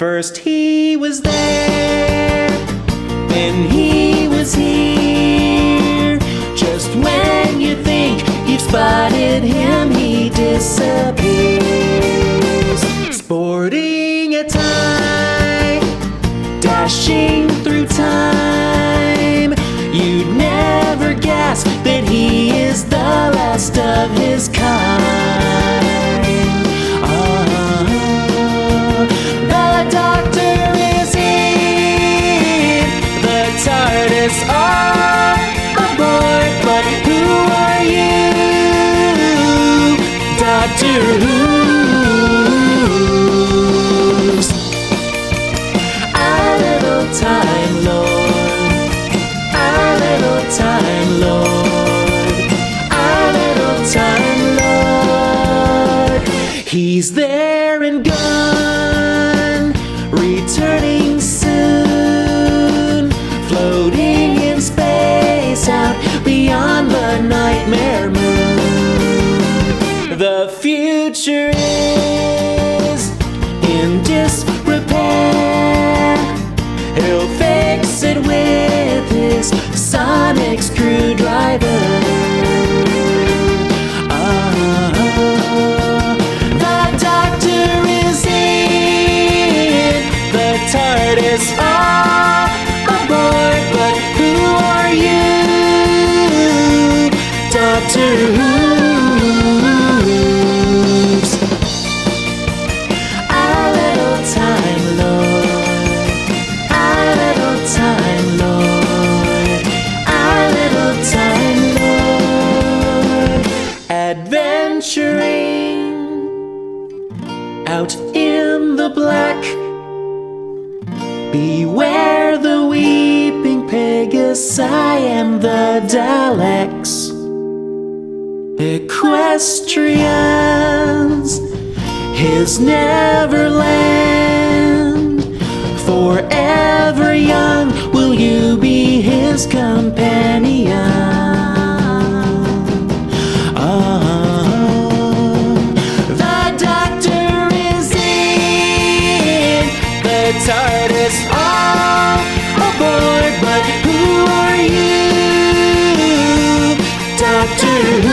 first he was there, then he was here. Just when you think you've spotted him, he disappears. Sporting a tie, dashing through time, you'd never guess that he is the last of his kind. The Doctor is in the TARDIS all aboard, but who are you, Doctor Who's? Our little Time Lord, our little Time Lord, our little Time Lord. He's there and gone, returning soon, floating in space out beyond the nightmare moon. The future is in disrepair. He'll fix it with his sonic screwdriver. The Doctor is in the TARDIS all aboard, but who are you, Doctor Who's? Our little Time Lord, our little Time Lord, our little Time Lord. Adventuring out in the black, beware the weeping Pegasus, I am the Daleks. Equestrians, his Neverland. Forever young will you be his companion. The Doctor is in the TARDIS all aboard, but who are you, Doctor Who?